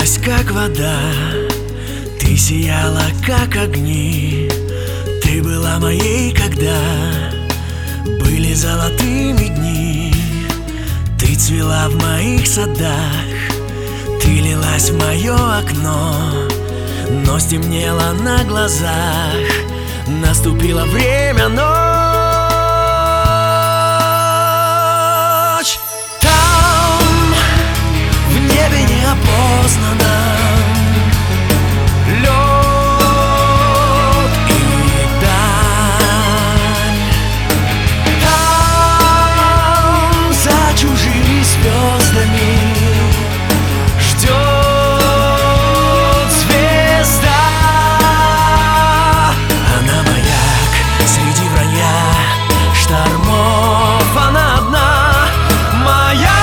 лилась, как вода, ты сияла, как огни. Ты была моей, когда были золотыми дни. Ты цвела в моих садах, ты лилась в мое окно, но стемнело на глазах. Наступило время ночь. Там в небе неопознанно лед и даль. Там за чужими звездами ждет звезда. Она маяк среди вранья штормов, она одна, моя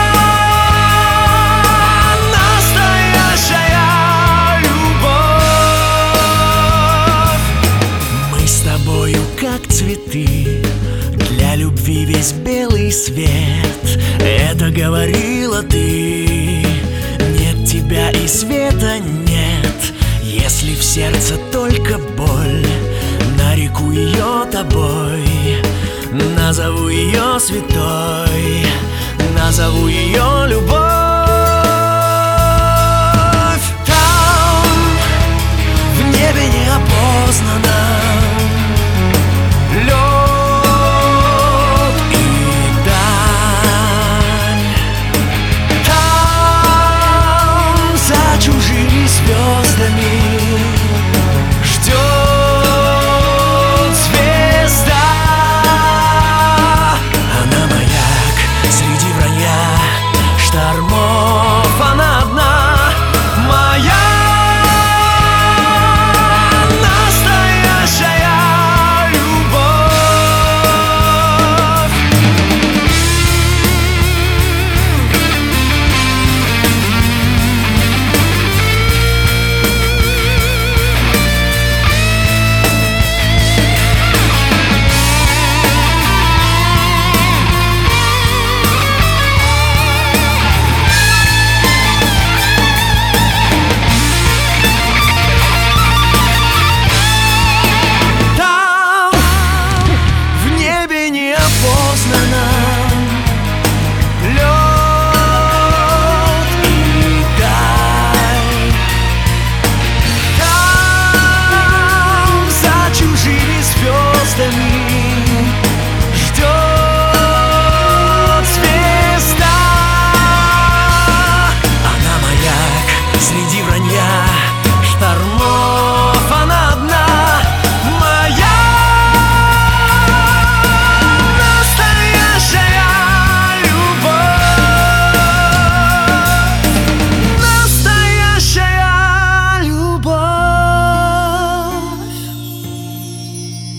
настоящая любовь. Мы с тобою как цветы, для любви весь белый свет. Это говорила ты. Нет тебя и света нет, если в сердце только боль. Нареку ее тобой, назову ее святой, назову ее любовь.